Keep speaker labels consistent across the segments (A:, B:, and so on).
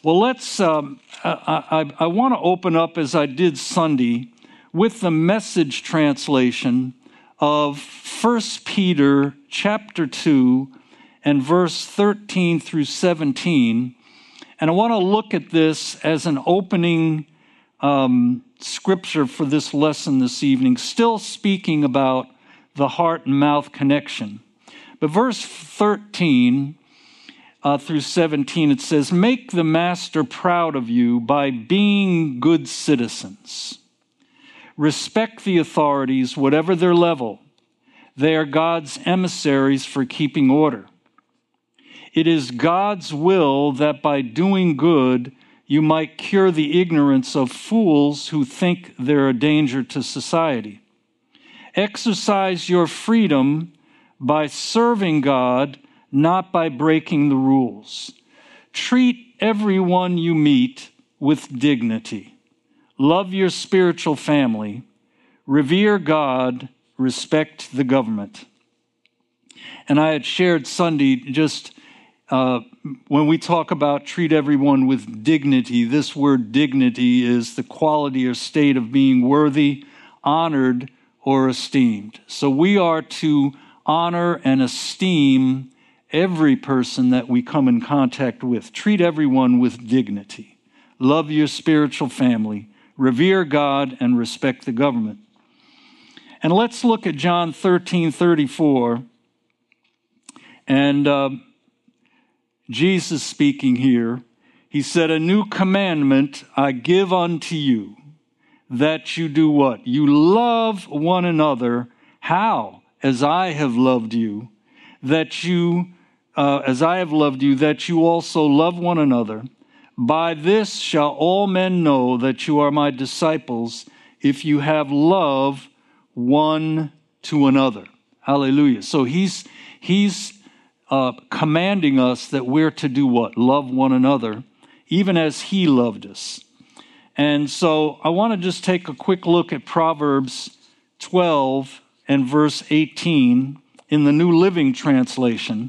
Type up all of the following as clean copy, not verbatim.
A: Well, I want to open up, as I did Sunday, with the Message translation of 1 Peter chapter 2 and verse 13 through 17. And I want to look at this as an opening scripture for this lesson this evening, still speaking about the heart and mouth connection. But verse 13 through 17, it says, "Make the master proud of you by being good citizens. Respect the authorities, whatever their level. They are God's emissaries for keeping order. It is God's will that by doing good, you might cure the ignorance of fools who think they're a danger to society. Exercise your freedom by serving God, not by breaking the rules. Treat everyone you meet with dignity. Love your spiritual family. Revere God. Respect the government." And I had shared Sunday just when we talk about treat everyone with dignity, this word dignity is the quality or state of being worthy, honored, or esteemed. So we are to honor and esteem every person that we come in contact with. Treat everyone with dignity. Love your spiritual family. Revere God and respect the government. And let's look at John 13:34. And Jesus speaking here, he said, "A new commandment I give unto you, that you do what? You love one another. How? As I have loved you, that you also love one another. By this shall all men know that you are my disciples, if you have love one to another." Hallelujah. So he's commanding us that we're to do what? Love one another, even as he loved us. And so I want to just take a quick look at Proverbs 12 and verse 18 in the New Living Translation.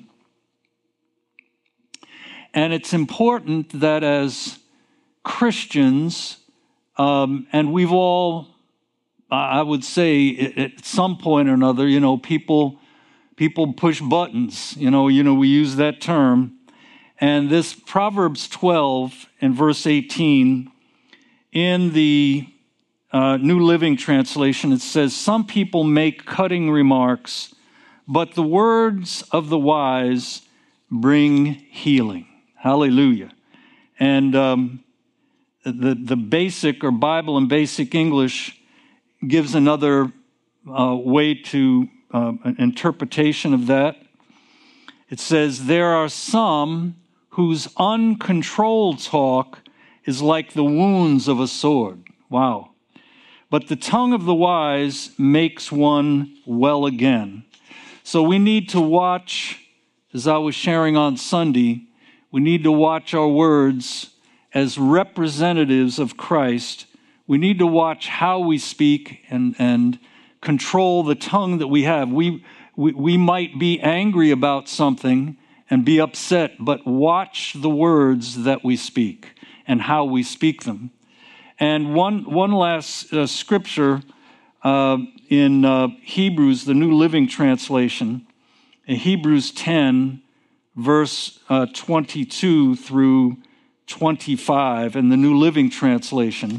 A: And it's important that as Christians, and we've all, I would say at some point or another, people push buttons, we use that term. And this Proverbs 12 and verse 18, in the New Living Translation, it says, "Some people make cutting remarks, but the words of the wise bring healing." Hallelujah. And the basic or Bible in Basic English gives another way to an interpretation of that. It says, "There are some whose uncontrolled talk is like the wounds of a sword." Wow. "But the tongue of the wise makes one well again." So we need to watch, as I was sharing on Sunday, we need to watch our words as representatives of Christ. We need to watch how we speak and control the tongue that we have. We might be angry about something and be upset, but watch the words that we speak and how we speak them. And one last scripture in Hebrews, the New Living Translation, in Hebrews 10, verse 22 through 25, in the New Living Translation.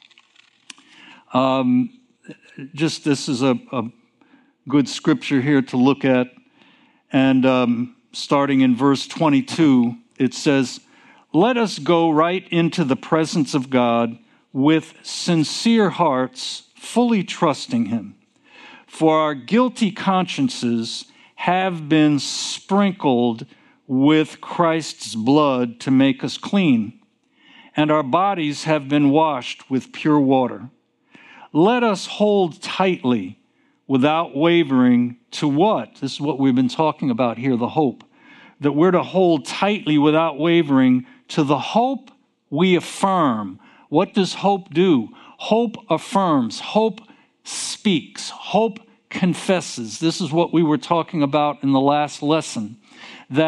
A: This is a good scripture here to look at. And starting in verse 22, it says, "Let us go right into the presence of God with sincere hearts, fully trusting him. For our guilty consciences have been sprinkled with Christ's blood to make us clean, and our bodies have been washed with pure water. Let us hold tightly without wavering to what?" This is what we've been talking about here, the hope. That we're to hold tightly without wavering to the hope we affirm. What does hope do? Hope affirms. Hope speaks. Hope confesses. This is what we were talking about in the last lesson. That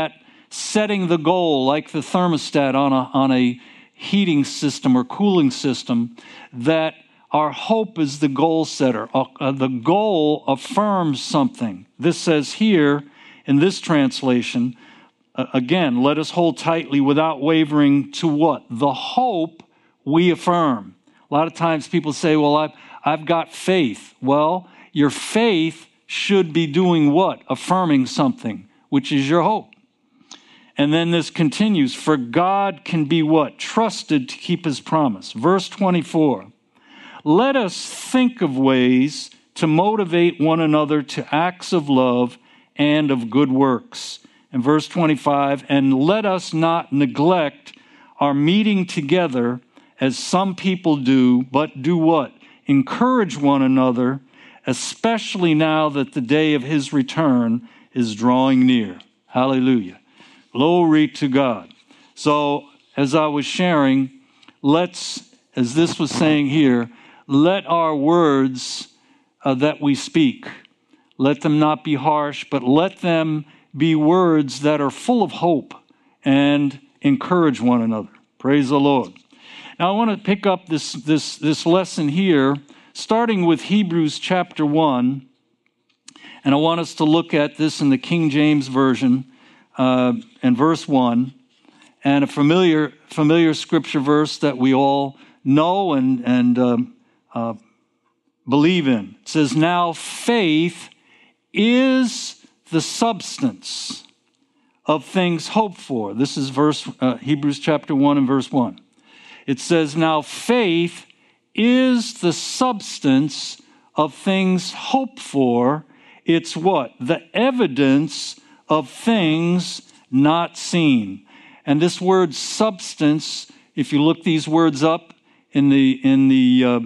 A: setting the goal like the thermostat on a heating system or cooling system, that our hope is the goal setter. The goal affirms something. This says here in this translation, again, let us hold tightly without wavering to what? The hope we affirm. A lot of times people say, well, I've got faith. Well, your faith should be doing what? Affirming something, which is your hope. And then this continues, for God can be what? Trusted to keep his promise. Verse 24, let us think of ways to motivate one another to acts of love and of good works. And verse 25, and let us not neglect our meeting together as some people do, but do what? Encourage one another, especially now that the day of his return is drawing near. Hallelujah. Glory to God. So, as I was sharing, as this was saying here, let our words that we speak, let them not be harsh, but let them be words that are full of hope and encourage one another. Praise the Lord. Now, I want to pick up this lesson here, starting with Hebrews chapter 1, and I want us to look at this in the King James Version, and verse 1, and a familiar scripture verse that we all know and believe in. It says, now faith is the substance of things hoped for. This is Hebrews chapter 1 and verse 1. It says, now faith is the substance of things hoped for. It's what? The evidence of things not seen. And this word substance, if you look these words up in the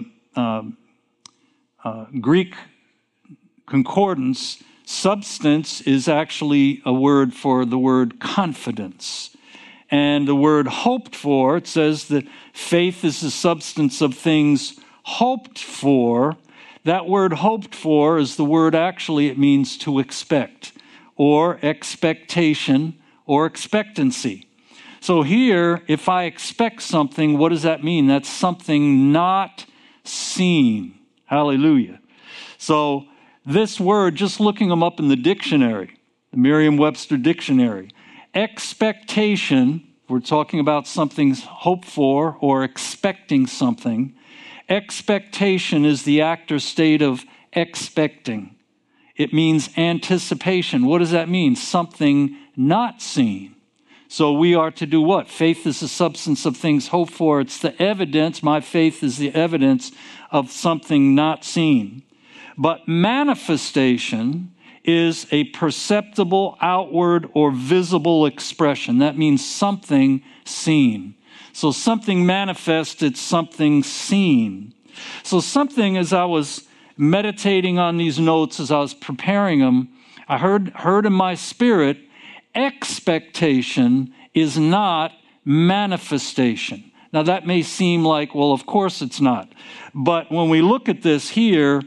A: Greek concordance, substance is actually a word for the word confidence. And the word hoped for, it says that faith is the substance of things hoped for. That word hoped for is the word actually, it means to expect, or expectation, or expectancy. So here, if I expect something, what does that mean? That's something not seen. Hallelujah. So this word, just looking them up in the dictionary, the Merriam-Webster dictionary, expectation, we're talking about something hoped for or expecting something. Expectation is the act or state of expecting. It means anticipation. What does that mean? Something not seen. So we are to do what? Faith is the substance of things hoped for. It's the evidence. My faith is the evidence of something not seen. But manifestation is a perceptible, outward, or visible expression. That means something seen. So something manifest, it's something seen. So something, as I was meditating on these notes, as I was preparing them, I heard in my spirit, expectation is not manifestation. Now that may seem like, well, of course it's not. But when we look at this here,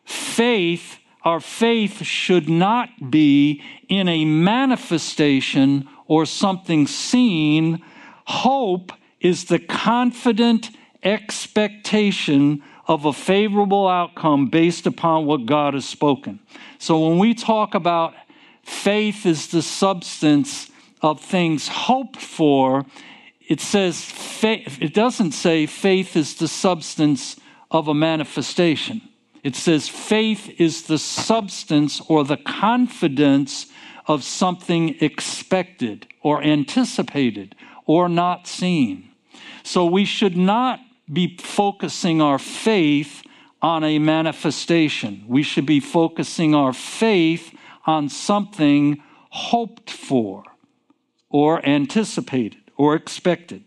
A: our faith should not be in a manifestation or something seen. Hope is the confident expectation of a favorable outcome based upon what God has spoken. So when we talk about faith is the substance of things hoped for, it says it doesn't say faith is the substance of a manifestation. It says faith is the substance or the confidence of something expected or anticipated or not seen. So we should not be focusing our faith on a manifestation. We should be focusing our faith on something hoped for or anticipated or expected.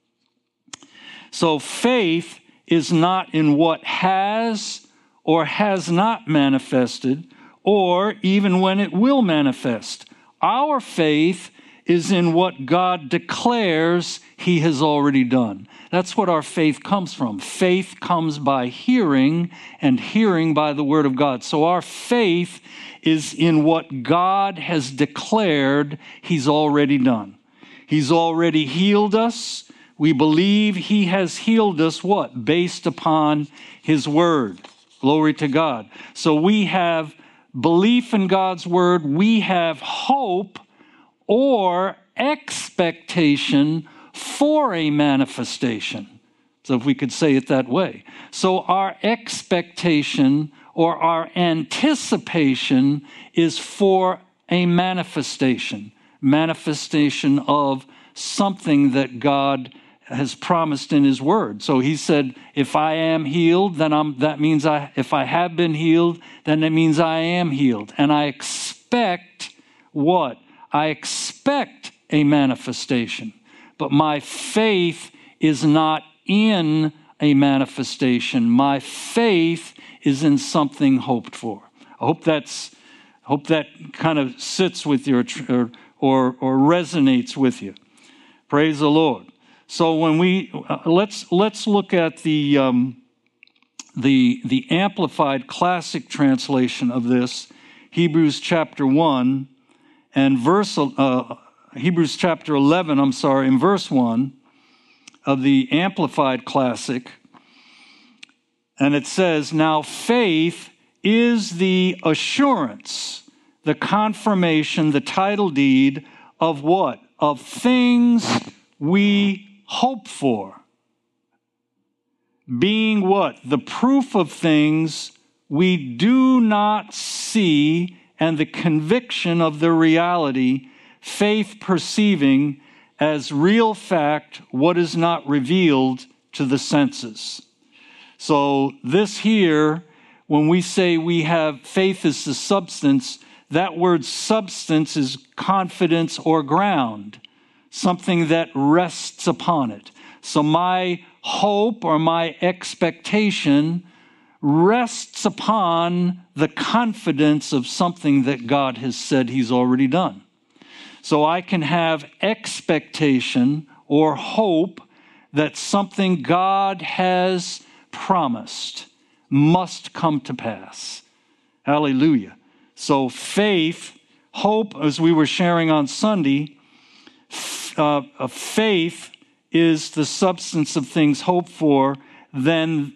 A: So faith is not in what has or has not manifested, or even when it will manifest. Our faith is in what God declares he has already done. That's what our faith comes from. Faith comes by hearing, and hearing by the word of God. So our faith is in what God has declared he's already done. He's already healed us. We believe he has healed us, what? Based upon his word. Glory to God. So we have belief in God's word. We have hope or expectation for a manifestation. So if we could say it that way. So our expectation or our anticipation is for a manifestation of something that God has promised in his word. So he said, if I am healed, then that means if I have been healed, then it means I am healed. And I expect what? I expect a manifestation. But my faith is not in a manifestation. My faith is in something hoped for. I hope that kind of sits with you or resonates with you. Praise the Lord. So when we let's look at the Amplified Classic translation of this, Hebrews chapter 1 and Hebrews chapter 11. In verse 1 of the Amplified Classic, and it says, "Now faith is the assurance, the confirmation, the title deed of what? Of things we hope for, being what? The proof of things we do not see, and the conviction of their reality, faith perceiving as real fact what is not revealed to the senses." So this here, when we say we have faith as the substance, that word substance is confidence or ground, something that rests upon it. So my hope or my expectation rests upon the confidence of something that God has said he's already done. So I can have expectation or hope that something God has promised must come to pass. Hallelujah. So faith, hope, as we were sharing on Sunday, faith is the substance of things hoped for. Then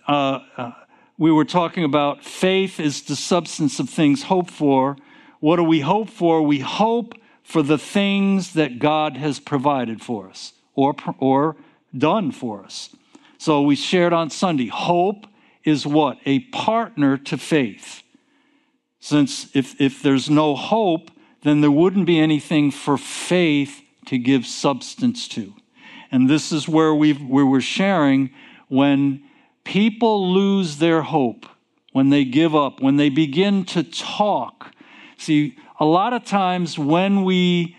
A: we were talking about faith is the substance of things hoped for. What do we hope for? We hope for the things that God has provided for us or done for us. So we shared on Sunday, hope is what? A partner to faith. Since if there's no hope, then there wouldn't be anything for faith to give substance to. And this is where we were sharing, when people lose their hope, when they give up, when they begin to talk. See, a lot of times when we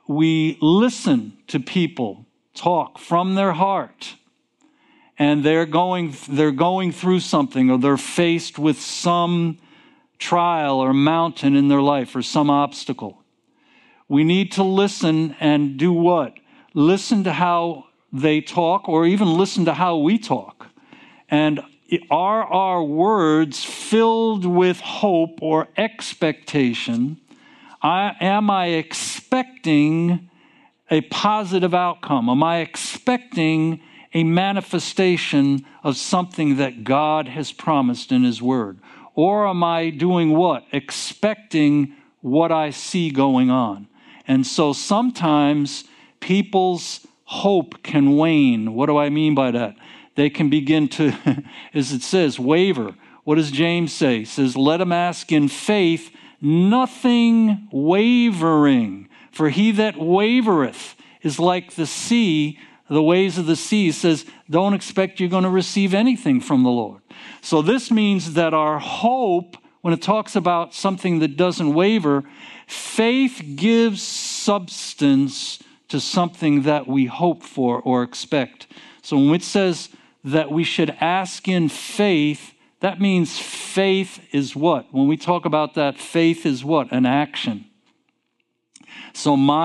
A: listen to people talk from their heart, and they're going through something, or they're faced with some trial or mountain in their life or some obstacle, we need to listen and do what? Listen to how they talk, or even listen to how we talk. And are our words filled with hope or expectation? Am I expecting a positive outcome? Am I expecting a manifestation of something that God has promised in his word? Or am I doing what? Expecting what I see going on. And so sometimes people's hope can wane. What do I mean by that? They can begin to, as it says, waver. What does James say? He says, let him ask in faith, nothing wavering. For he that wavereth is like the sea, the waves of the sea. He says, don't expect you're going to receive anything from the Lord. So this means that our hope, when it talks about something that doesn't waver, faith gives substance to something that we hope for or expect. So when it says that we should ask in faith, that means faith is what? When we talk about that, faith is what? An action. So my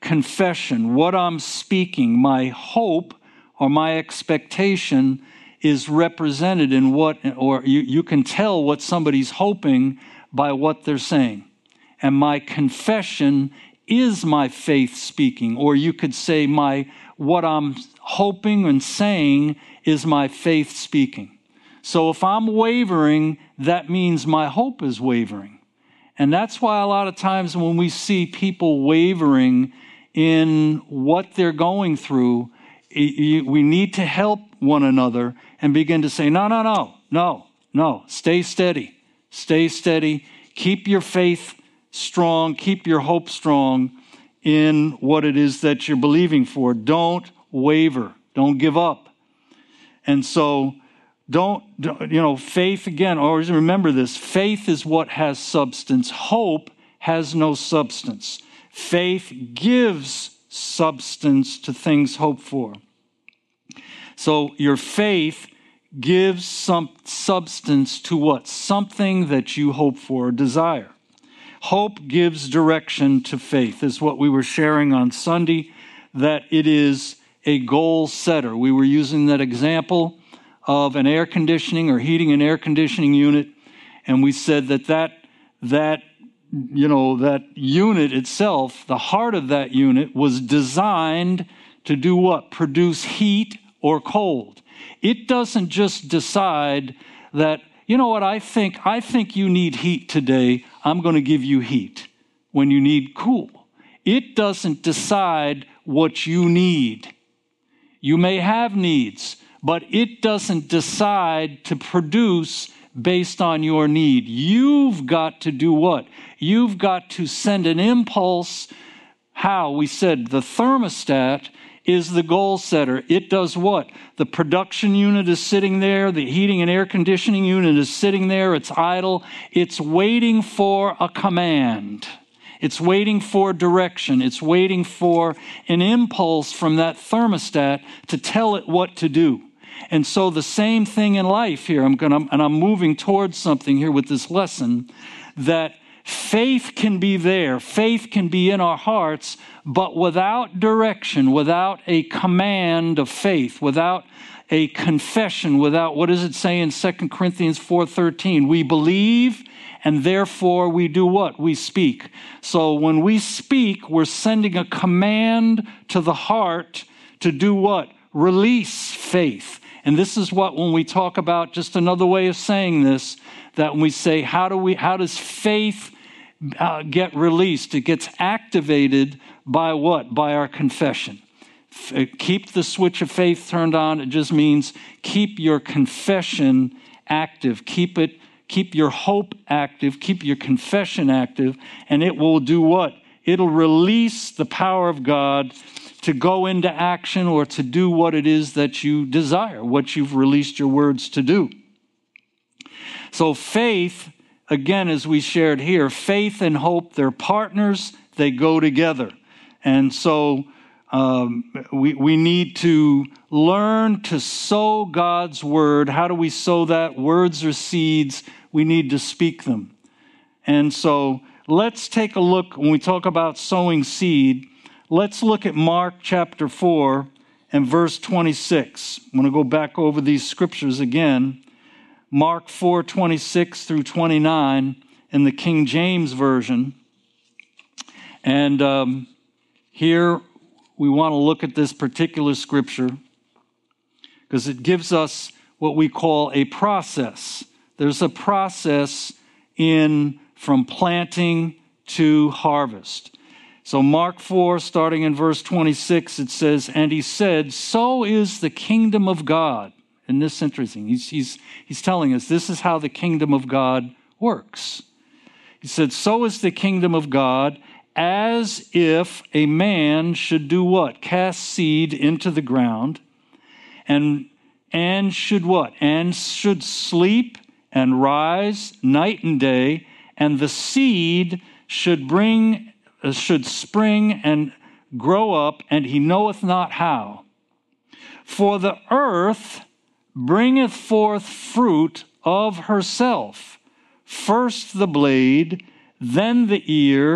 A: confession, what I'm speaking, my hope or my expectation is represented in what, or you can tell what somebody's hoping by what they're saying. And my confession is my faith speaking, or you could say what I'm hoping and saying is my faith speaking. So if I'm wavering, that means my hope is wavering. And that's why a lot of times when we see people wavering in what they're going through, we need to help one another and begin to say, no, stay steady, keep your faith strong, keep your hope strong in what it is that you're believing for. Don't waver, don't give up. And so faith, again, always remember this, faith is what has substance. Hope has no substance. Faith gives substance to things hoped for. So your faith gives some substance to what? Something that you hope for or desire. Hope gives direction to faith, is what we were sharing on Sunday, that it is a goal setter. We were using that example of an air conditioning or heating and air conditioning unit, and we said that unit itself, the heart of that unit, was designed to do what? Produce heat or cold. It doesn't just decide that, you know what, I think you need heat today, I'm going to give you heat when you need cool. It doesn't decide what you need. You may have needs, but it doesn't decide to produce based on your need. You've got to do what? You've got to send an impulse. How? We said the thermostat is the goal setter. It does what? The production unit is sitting there. The heating and air conditioning unit is sitting there. It's idle. It's waiting for a command. It's waiting for direction. It's waiting for an impulse from that thermostat to tell it what to do. And so the same thing in life here, I'm moving towards something here with this lesson, that faith can be there, faith can be in our hearts, but without direction, without a command of faith, without a confession, without, what does it say in 2 Corinthians 4:13? We believe and therefore we do what? We speak. So when we speak, we're sending a command to the heart to do what? Release faith. And this is what, when we talk about, just another way of saying this, that when we say, how does faith get released? It gets activated by what? By our confession. Keep the switch of faith turned on. It just means keep your confession active. Keep your hope active. Keep your confession active. And it will do what? It'll release the power of God to go into action or to do what it is that you desire, what you've released your words to do. So faith, again, as we shared here, faith and hope, they're partners, they go together. And so we need to learn to sow God's word. How do we sow that? Words are seeds. We need to speak them. And so let's take a look, when we talk about sowing seed, let's look at Mark chapter 4 and verse 26. I'm going to go back over these scriptures again. Mark 4:26 through 29 in the King James Version. And here we want to look at this particular scripture because it gives us what we call a process. There's a process from planting to harvest. So Mark 4, starting in verse 26, it says, "And he said, so is the kingdom of God." And this is interesting. He's telling us this is how the kingdom of God works. He said, so is the kingdom of God, as if a man should do what? Cast seed into the ground, and should what? And should sleep and rise night and day, and the seed should spring and grow up, and he knoweth not how. For the earth bringeth forth fruit of herself, first the blade, then the ear,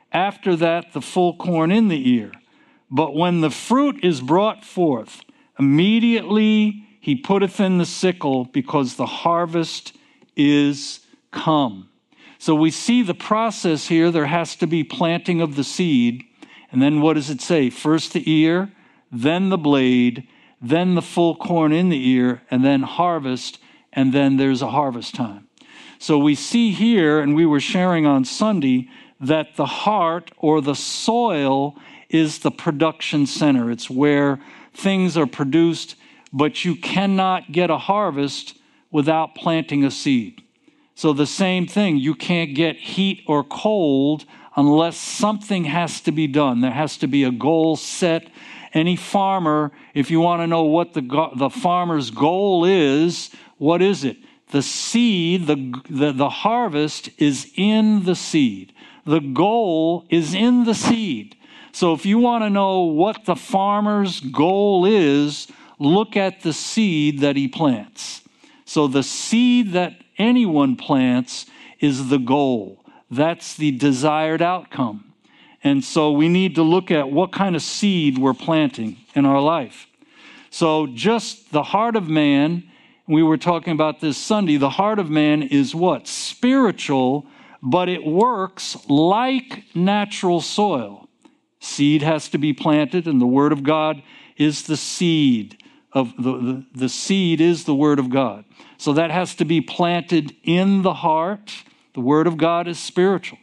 A: After that, the full corn in the ear. But when the fruit is brought forth, immediately he putteth in the sickle, because the harvest is come. So we see the process here. There has to be planting of the seed. And then what does it say? First the ear, then the blade, then the full corn in the ear, and then harvest, and then there's a harvest time. So we see here, and we were sharing on Sunday, that the heart or the soil is the production center. It's where things are produced, but you cannot get a harvest without planting a seed. So the same thing, you can't get heat or cold unless something has to be done. There has to be a goal set. Any farmer, if you want to know what the farmer's goal is, what is it? The seed, the harvest is in the seed. The goal is in the seed. So if you want to know what the farmer's goal is, look at the seed that he plants. So the seed that anyone plants is the goal. That's the desired outcome. And so we need to look at what kind of seed we're planting in our life. So just the heart of man, we were talking about this Sunday, the heart of man is what? Spiritual, but it works like natural soil. Seed has to be planted, and the Word of God is the seed. The seed is the Word of God. So that has to be planted in the heart. The Word of God is spiritual.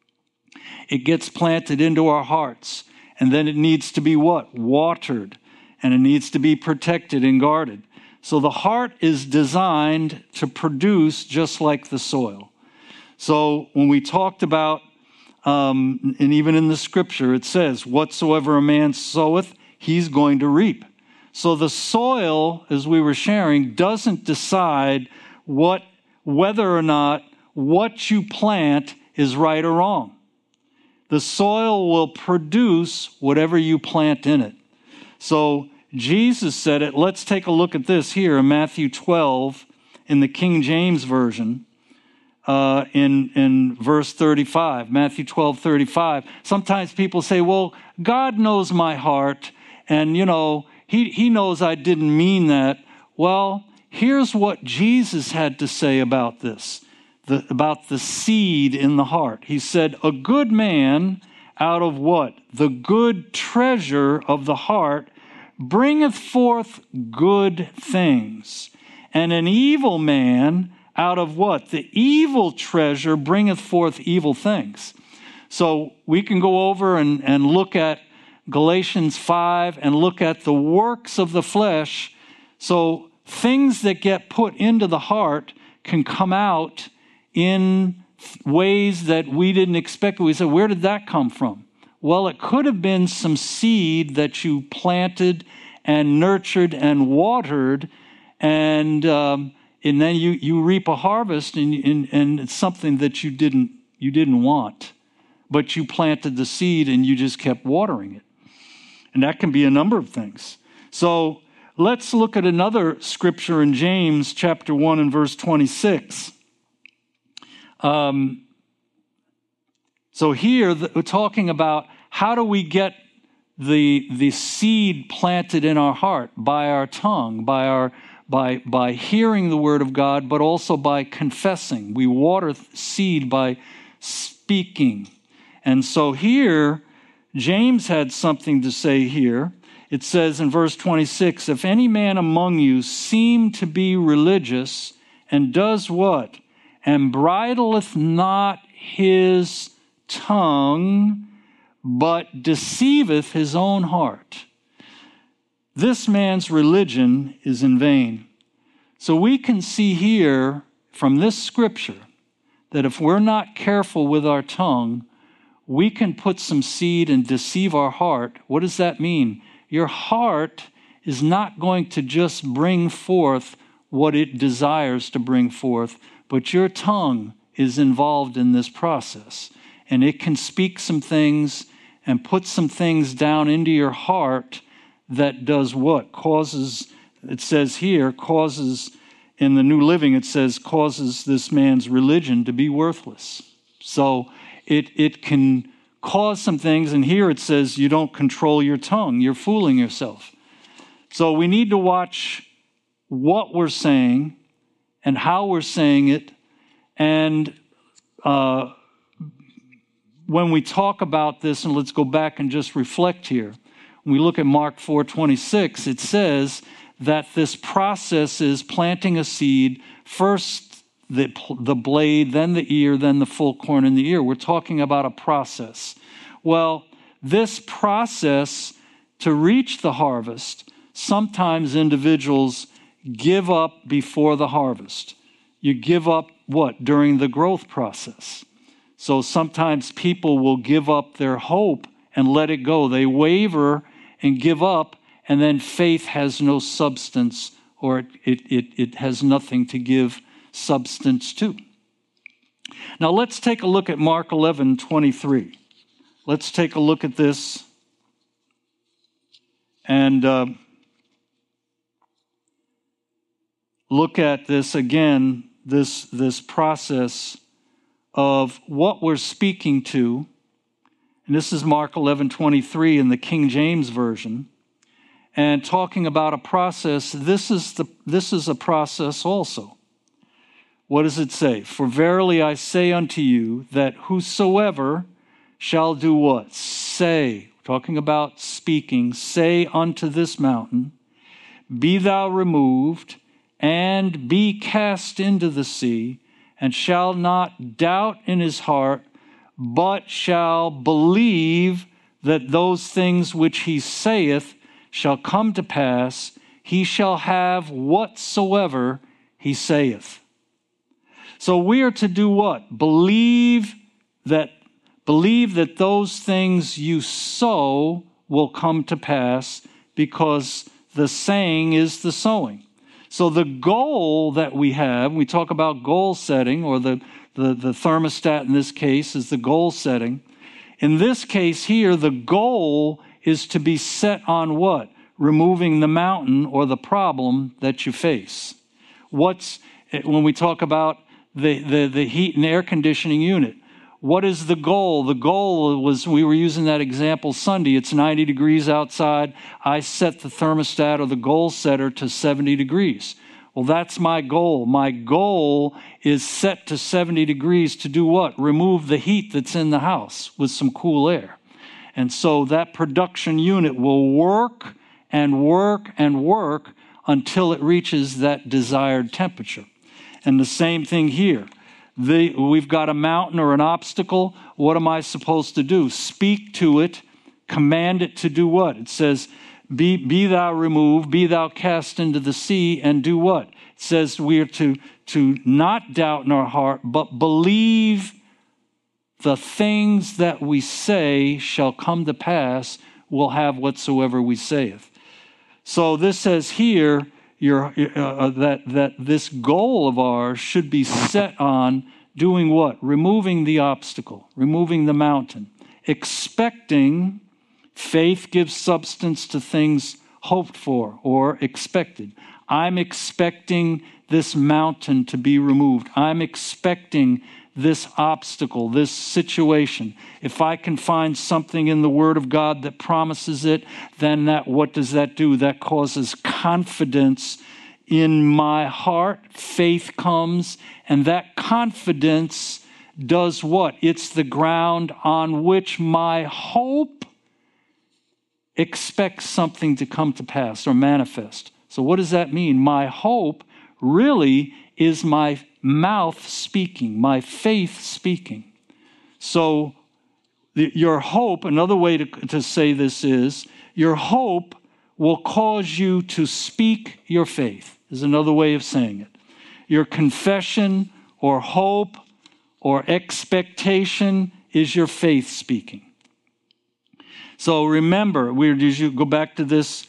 A: It gets planted into our hearts, and then it needs to be what? Watered, and it needs to be protected and guarded. So the heart is designed to produce just like the soil. So when we talked about, and even in the scripture, it says, whatsoever a man soweth, he's going to reap. So the soil, as we were sharing, doesn't decide whether or not what you plant is right or wrong. The soil will produce whatever you plant in it. So Jesus said it. Let's take a look at this here in Matthew 12 in the King James Version. In verse 35, Matthew 12:35. Sometimes people say, well, God knows my heart, and, he knows I didn't mean that. Well, here's what Jesus had to say about this, about the seed in the heart. He said, a good man out of what? The good treasure of the heart bringeth forth good things, and an evil man out of what? The evil treasure bringeth forth evil things. So we can go over and look at Galatians 5 and look at the works of the flesh. So things that get put into the heart can come out in ways that we didn't expect. We said, where did that come from? Well, it could have been some seed that you planted and nurtured and watered, and then you reap a harvest, and it's something that you didn't want, but you planted the seed and you just kept watering it. And that can be a number of things. So let's look at another scripture in James chapter 1 and verse 26. So here we're talking about how do we get the seed planted in our heart? By our tongue, by hearing the word of God, but also by confessing. We water seed by speaking. And so here, James had something to say here. It says in verse 26, if any man among you seem to be religious and does what? And bridleth not his tongue, but deceiveth his own heart. This man's religion is in vain. So we can see here from this scripture that if we're not careful with our tongue, we can put some seed and deceive our heart. What does that mean? Your heart is not going to just bring forth what it desires to bring forth, but your tongue is involved in this process. And it can speak some things and put some things down into your heart that does what? Causes, it says here, causes, in the New Living, it says, causes this man's religion to be worthless. So it can cause some things. And here it says you don't control your tongue. You're fooling yourself. So we need to watch what we're saying and how we're saying it. And when we talk about this, and let's go back and just reflect here. When we look at Mark 4:26, it says that this process is planting a seed, first the blade, then the ear, then the full corn in the ear. We're talking about a process. Well, this process to reach the harvest, sometimes individuals give up before the harvest. You give up what? During the growth process. So sometimes people will give up their hope and let it go. They waver and give up, and then faith has no substance, or it has nothing to give substance to. Now let's take a look at Mark 11:23. Let's take a look at this and look at this again, this process of what we're speaking to. And this is Mark 11:23 in the King James Version. And talking about a process, this is a process also. What does it say? For verily I say unto you that whosoever shall do what? Say, talking about speaking, say unto this mountain, be thou removed and be cast into the sea, and shall not doubt in his heart, but shall believe that those things which he saith shall come to pass, he shall have whatsoever he saith. So we are to do what? Believe that those things you sow will come to pass, because the saying is the sowing. So the goal that we have, we talk about goal setting, or the thermostat in this case is the goal setting. In this case here, the goal is to be set on what? Removing the mountain or the problem that you face. When we talk about the heat and air conditioning unit, what is the goal? The goal was, we were using that example Sunday, it's 90 degrees outside. I set the thermostat or the goal setter to 70 degrees. Well, that's my goal. My goal is set to 70 degrees to do what? Remove the heat that's in the house with some cool air. And so that production unit will work and work and work until it reaches that desired temperature. And the same thing here. We've got a mountain or an obstacle. What am I supposed to do? Speak to it, command it to do what? It says, be thou removed, be thou cast into the sea, and do what? It says we are to not doubt in our heart, but believe the things that we say shall come to pass, we'll have whatsoever we saith. So this says here, that this goal of ours should be set on doing what? Removing the obstacle, removing the mountain. Expecting, faith gives substance to things hoped for or expected. I'm expecting this mountain to be removed. I'm expecting this obstacle, this situation. If I can find something in the Word of God that promises it, then what does that do? That causes confidence in my heart. Faith comes, and that confidence does what? It's the ground on which my hope expects something to come to pass or manifest. So what does that mean? My hope really is my mouth speaking, my faith speaking. So your hope, another way to say this is, your hope will cause you to speak your faith, is another way of saying it. Your confession or hope or expectation is your faith speaking. So remember, you go back to this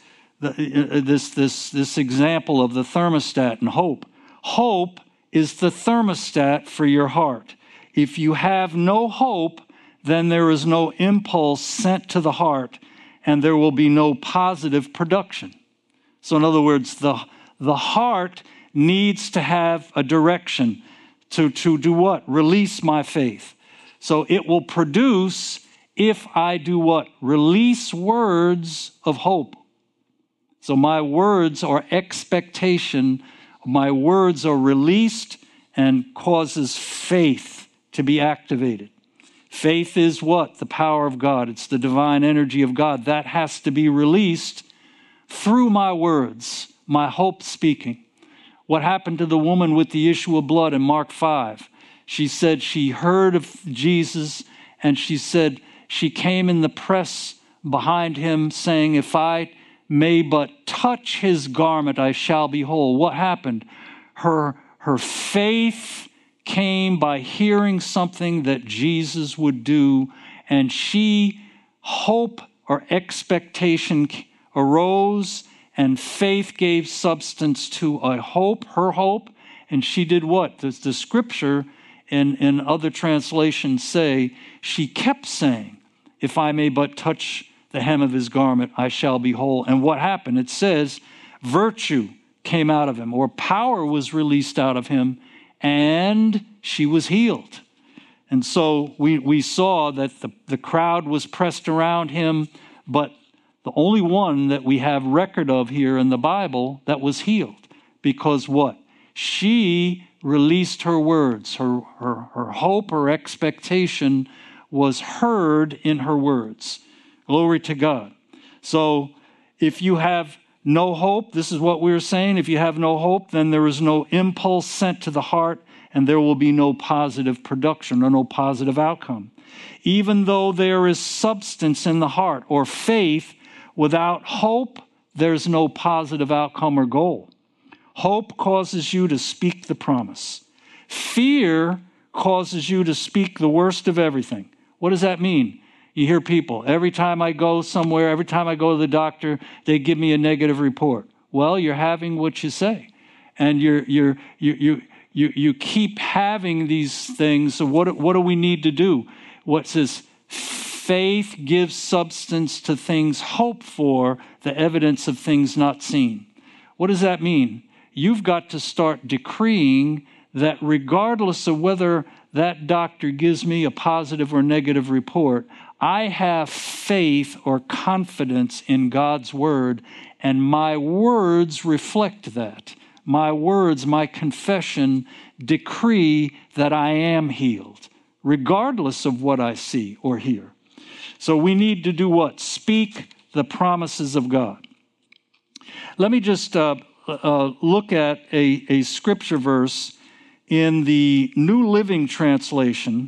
A: example of the thermostat and hope. Hope is the thermostat for your heart. If you have no hope, then there is no impulse sent to the heart, and there will be no positive production. So in other words, the heart needs to have a direction to do what? Release my faith. So it will produce if I do what? Release words of hope. So my words are expectation. My words are released and causes faith to be activated. Faith is what? The power of God. It's the divine energy of God. That has to be released through my words, my hope speaking. What happened to the woman with the issue of blood in Mark 5? She said she heard of Jesus, and she said she came in the press behind him saying, if I may but touch his garment, I shall be whole. What happened? Her faith came by hearing something that Jesus would do, and hope or expectation arose, and faith gave substance to her hope, and she did what? The scripture in other translations say, she kept saying, if I may but touch the hem of his garment, I shall be whole. And what happened? It says, virtue came out of him, or power was released out of him, and she was healed. And so we saw that the crowd was pressed around him, but the only one that we have record of here in the Bible that was healed. Because what? She released her words. Her hope, her expectation was heard in her words. Glory to God. So if you have no hope, this is what we were saying. If you have no hope, then there is no impulse sent to the heart, and there will be no positive production or no positive outcome. Even though there is substance in the heart or faith, without hope, there's no positive outcome or goal. Hope causes you to speak the promise. Fear causes you to speak the worst of everything. What does that mean? You hear people, every time I go somewhere, every time I go to the doctor, they give me a negative report. Well, you're having what you say. And you keep having these things. So what do we need to do? What says faith gives substance to things hoped for, the evidence of things not seen. What does that mean? You've got to start decreeing that regardless of whether that doctor gives me a positive or negative report, I have faith or confidence in God's word, and my words reflect that. My words, my confession, decree that I am healed, regardless of what I see or hear. So we need to do what? Speak the promises of God. Let me just look at a scripture verse in the New Living Translation,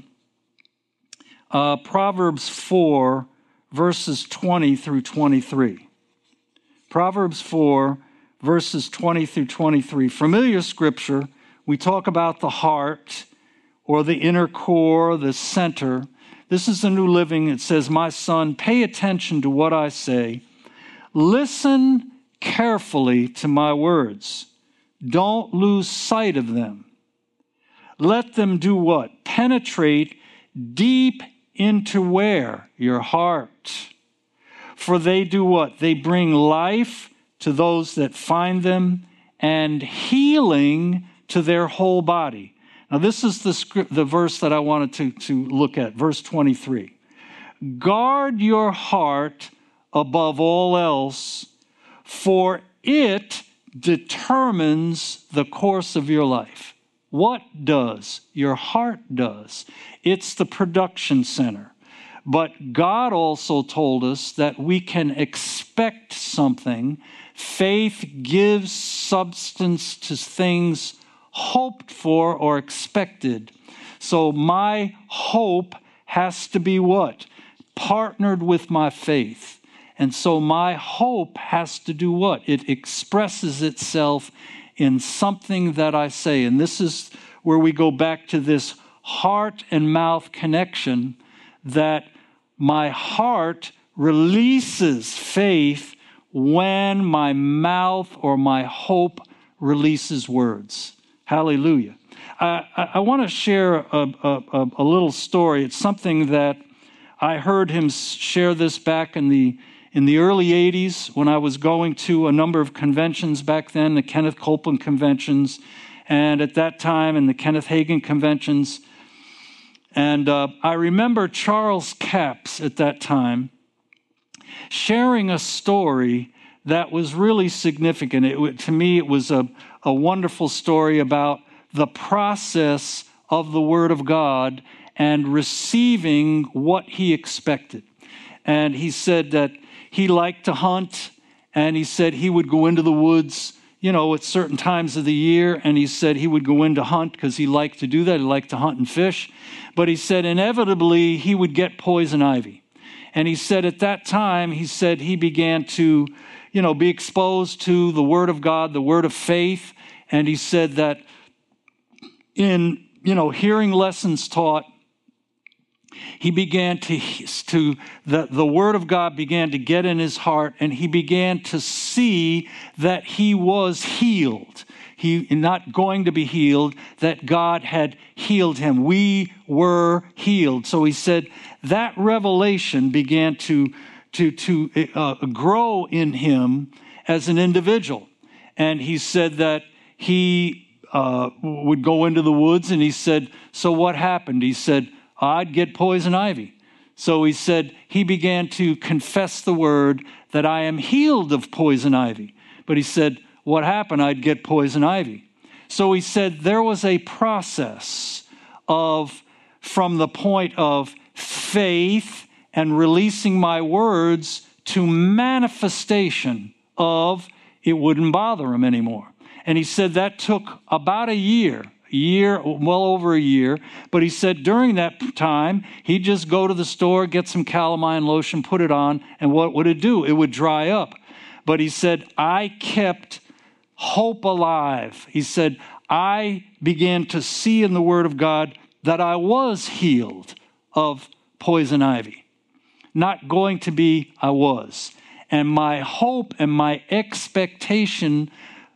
A: Proverbs 4, verses 20 through 23. Proverbs 4, verses 20 through 23. Familiar scripture. We talk about the heart or the inner core, the center. This is the New Living. It says, my son, pay attention to what I say. Listen carefully to my words. Don't lose sight of them. Let them do what? Penetrate deep into where? Your heart. For they do what? They bring life to those that find them and healing to their whole body. Now this is the verse that I wanted to look at, verse 23. Guard your heart above all else, for it determines the course of your life. What does? Your heart does. It's the production center. But God also told us that we can expect something. Faith gives substance to things hoped for or expected. So my hope has to be what? Partnered with my faith. And so my hope has to do what? It expresses itself in something that I say. And this is where we go back to this heart and mouth connection, that my heart releases faith when my mouth or my hope releases words. Hallelujah. I want to share a little story. It's something that I heard him share this back in the early 80s when I was going to a number of conventions back then, the Kenneth Copeland conventions, and at that time in the Kenneth Hagin conventions. And I remember Charles Capps at that time sharing a story that was really significant. To me, it was a wonderful story about the process of the Word of God and receiving what he expected. And he said that he liked to hunt, and he said he would go into the woods, at certain times of the year, and he said he would go in to hunt because he liked to do that. He liked to hunt and fish. But he said inevitably he would get poison ivy. And he said at that time, he began to, be exposed to the Word of God, the Word of faith. And he said that in, hearing lessons taught, he began the Word of God began to get in his heart, and he began to see that he was healed. He not going to be healed, that God had healed him. We were healed. So he said that revelation began to grow in him as an individual. And he said that he would go into the woods, and he said, so what happened? He said, I'd get poison ivy. So he said he began to confess the word that I am healed of poison ivy. But he said, what happened? I'd get poison ivy. So he said there was a process from the point of faith and releasing my words to manifestation of it wouldn't bother him anymore. And he said that took about a year, well over a year. But he said during that time, he'd just go to the store, get some calamine lotion, put it on, and what would it do? It would dry up. But he said, I kept hope alive. He said, I began to see in the Word of God that I was healed of poison ivy. Not going to be, I was. And my hope and my expectation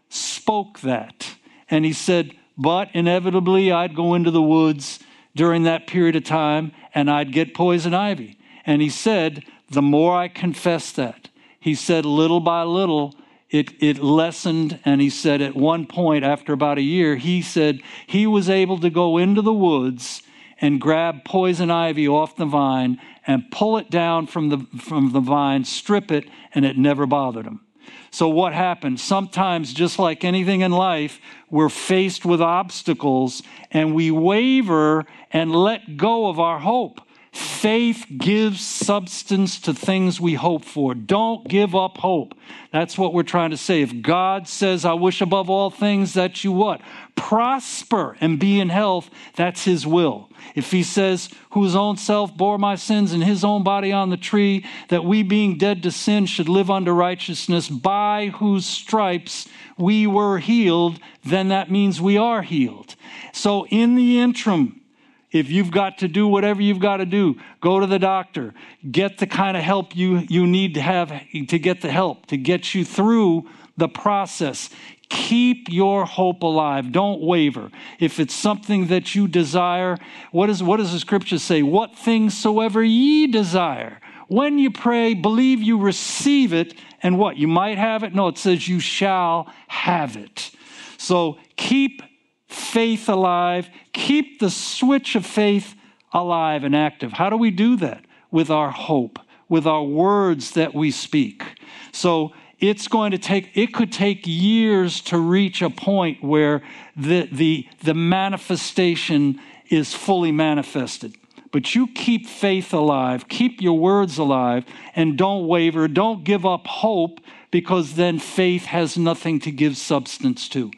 A: spoke that. And he said, but inevitably I'd go into the woods during that period of time and I'd get poison ivy. And he said, the more I confessed that, he said little by little, it lessened. And he said at one point after about a year, he said he was able to go into the woods and grab poison ivy off the vine and pull it down from the vine, strip it, and it never bothered him. So what happened? Sometimes, just like anything in life, we're faced with obstacles and we waver and let go of our hope. Faith gives substance to things we hope for. Don't give up hope. That's what we're trying to say. If God says, I wish above all things that you what? Prosper and be in health, that's his will. If he says, whose own self bore my sins in his own body on the tree, that we being dead to sin should live unto righteousness, by whose stripes we were healed, then that means we are healed. So in the interim, if you've got to do whatever you've got to do, go to the doctor, get the kind of help you need to have to get the help, to get you through the process. Keep your hope alive. Don't waver. If it's something that you desire, what does the scripture say? What things soever ye desire. When you pray, believe you receive it, and what? You might have it? No, it says you shall have it. So keep faith alive. Keep the switch of faith alive and active. How do we do that? With our hope, with our words that we speak. So it could take years to reach a point where the manifestation is fully manifested. But you keep faith alive, keep your words alive, and don't waver, don't give up hope, because then faith has nothing to give substance to.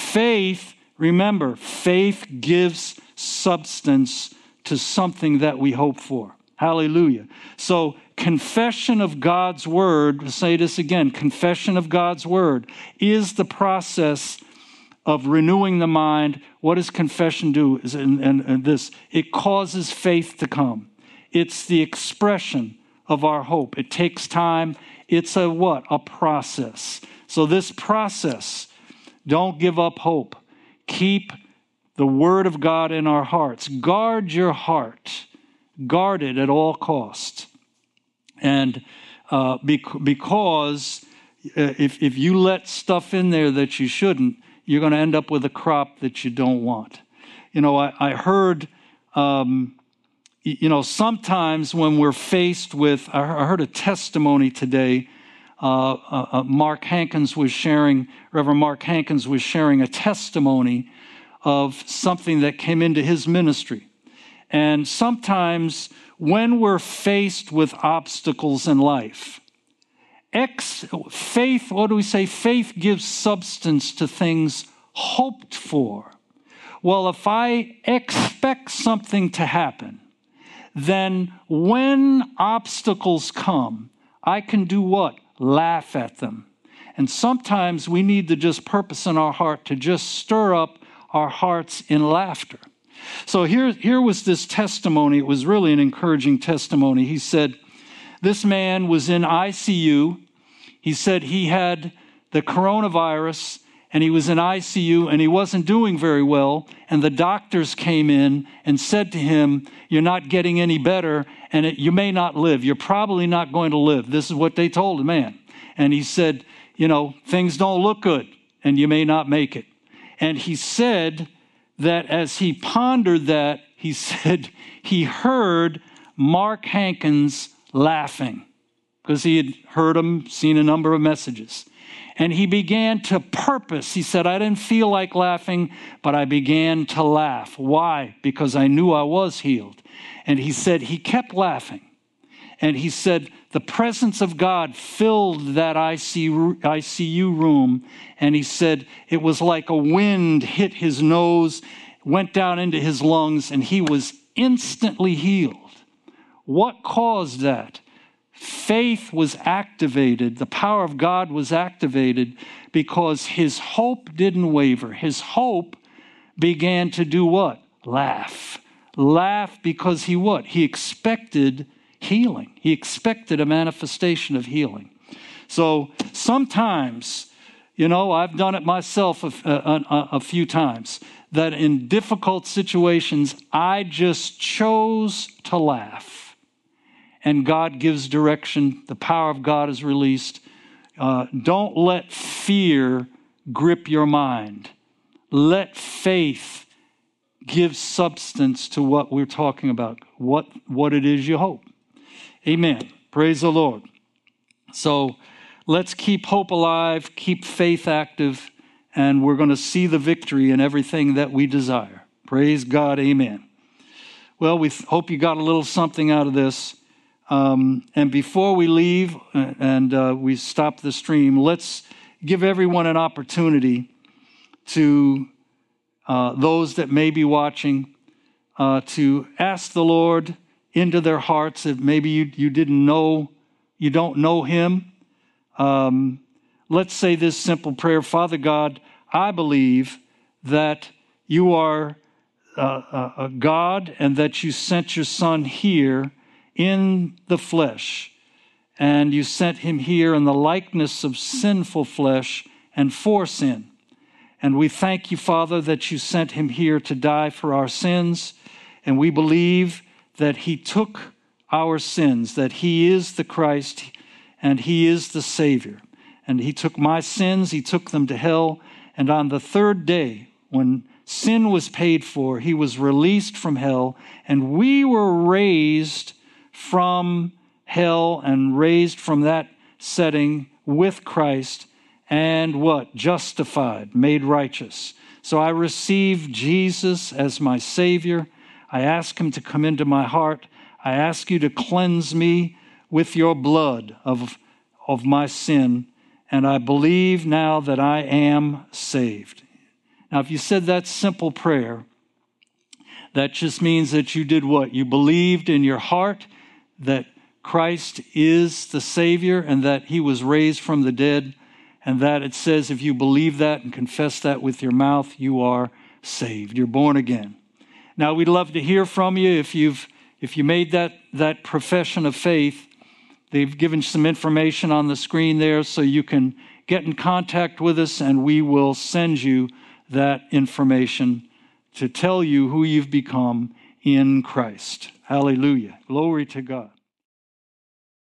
A: Remember, faith gives substance to something that we hope for. Hallelujah. So confession of God's word, I'll say this again, confession of God's word is the process of renewing the mind. What does confession do? It causes faith to come. It's the expression of our hope. It takes time. It's a process. So this process, don't give up hope. Keep the word of God in our hearts. Guard your heart. Guard it at all costs. And because if you let stuff in there that you shouldn't, you're going to end up with a crop that you don't want. I heard sometimes when we're faced with, I heard a testimony today. Reverend Mark Hankins was sharing a testimony of something that came into his ministry. And sometimes when we're faced with obstacles in life, faith, what do we say? Faith gives substance to things hoped for. Well, if I expect something to happen, then when obstacles come, I can do what? Laugh at them. And sometimes we need to just purpose in our heart to just stir up our hearts in laughter. So here was this testimony. It was really an encouraging testimony. He said, this man was in ICU. He said he had the coronavirus and he was in ICU and he wasn't doing very well. And the doctors came in and said to him, you're not getting any better and you may not live. You're probably not going to live. This is what they told the man. And he said, things don't look good and you may not make it. And he said that as he pondered that, he said he heard Mark Hankins laughing because he had heard him, seen a number of messages. And he began to purpose. He said, I didn't feel like laughing, but I began to laugh. Why? Because I knew I was healed. And he said he kept laughing. And he said the presence of God filled that ICU room. And he said it was like a wind hit his nose, went down into his lungs, and he was instantly healed. What caused that? Faith was activated. The power of God was activated because his hope didn't waver. His hope began to do what? Laugh. Laugh because he what? He expected healing. He expected a manifestation of healing. So sometimes, I've done it myself a few times, that in difficult situations, I just chose to laugh. And God gives direction. The power of God is released. Don't let fear grip your mind. Let faith give substance to what we're talking about, what it is you hope. Amen. Praise the Lord. So let's keep hope alive, keep faith active, and we're going to see the victory in everything that we desire. Praise God. Amen. Well, we hope you got a little something out of this. And before we leave and we stop the stream, let's give everyone an opportunity to those that may be watching to ask the Lord into their hearts if maybe you don't know him. Let's say this simple prayer. Father God, I believe that you are a God and that you sent your Son here in the flesh, and you sent him here in the likeness of sinful flesh and for sin. And we thank you, Father, that you sent him here to die for our sins, and we believe that he took our sins, that he is the Christ, and he is the Savior. And he took my sins, he took them to hell, and on the third day, when sin was paid for, he was released from hell, and we were raised from hell and raised from that setting with Christ and what? Justified, made righteous. So I receive Jesus as my Savior. I ask him to come into my heart. I ask you to cleanse me with your blood of my sin. And I believe now that I am saved. Now, if you said that simple prayer, that just means that you did what? You believed in your heart that Christ is the Savior and that he was raised from the dead, and that it says if you believe that and confess that with your mouth, you are saved. You're born again. Now, we'd love to hear from you if you made that profession of faith. They've given some information on the screen there so you can get in contact with us, and we will send you that information to tell you who you've become in Christ. Hallelujah. Glory to God.